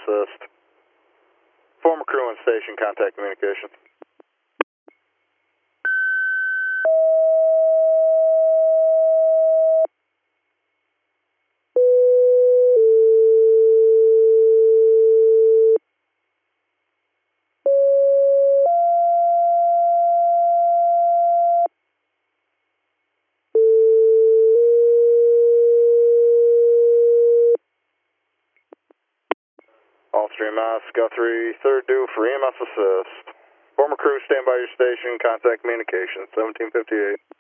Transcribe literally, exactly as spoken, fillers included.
assist. Former crew on station, contact communication. All three M S, Scout three, third due for E M S assist. Former crew, stand by your station, contact communication, seventeen fifty-eight.